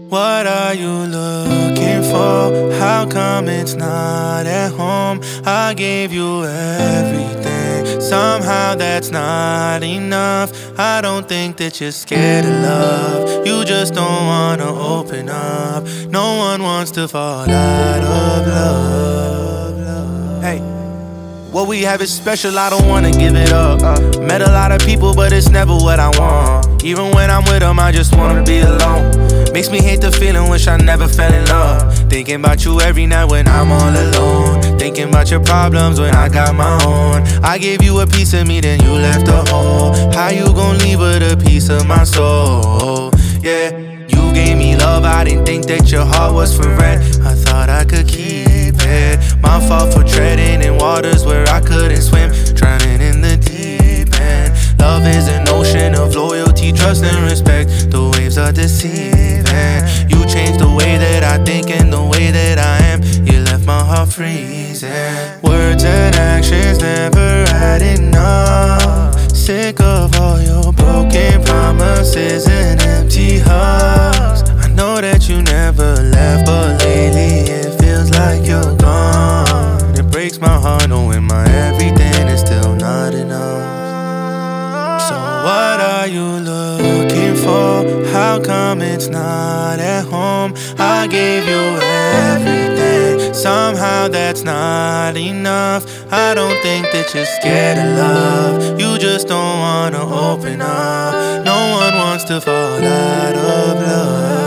What are you looking for? How come it's not at home? I gave you everything. Somehow that's not enough. I don't think that you're scared of love. You just don't wanna open up. No one wants to fall out of love. Hey, what we have is special, I don't wanna give it up. Met a lot of people, but it's never what I want. Even when I'm with them, I just wanna be alone. Makes me hate the feeling, wish I never fell in love. Thinking about you every night when I'm all alone. Thinking about your problems when I got my own. I gave you a piece of me, then you left a hole. How you gon' leave with a piece of my soul? Yeah, you gave me love, I didn't think that your heart was for rent. I thought I could keep it. My fault for treading in waters where I couldn't swim, drowning in the deep end. Love is an ocean of loyalty, trust and respect. The waves are deceiving. You changed the way that I think and the way that I am. You left my heart freezing. Words and actions never had enough. Sick of all your broken promises and empty hugs. I know that you never left, but lately it feels like you're gone. It breaks my heart knowing my everything is still not enough. So what are you looking for? How come it's not at home? I gave you everything. Somehow that's not enough. I don't think that you're scared of love. You just don't wanna open up. No one wants to fall out of love.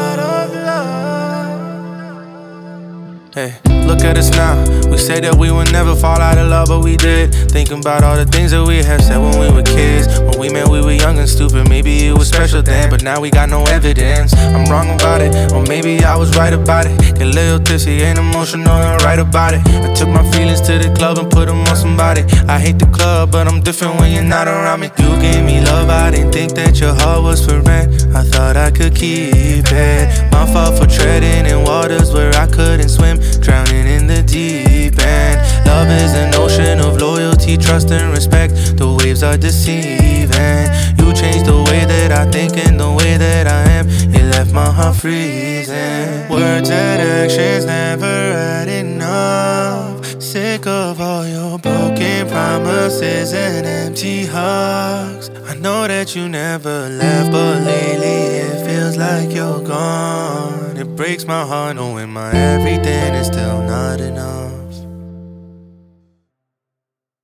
Hey, look at us now. We say that we would never fall out of love, but we did. Thinking about all the things that we have said when we were kids. When we met, we were young and stupid. Maybe it was special then, but now we got no evidence. I'm wrong about it, or maybe I was right about it. Get a little tipsy, ain't emotional, and right about it. I took my feelings to the club and put them on somebody. I hate the club, but I'm different when you're not around me. You gave me love, I didn't think that your heart was for rent. I thought I could keep it. My fault for treading in waters where I couldn't swim, drowning in the deep end. Love is an ocean of loyalty, trust and respect. The waves are deceiving. You changed the way that I think and the way that I am. You left my heart freezing. Words and actions never had enough. Sick of all your broken promises and empty hugs. I know that you never left, but lately it feels like you're gone. It breaks my heart knowing my everything is still not enough.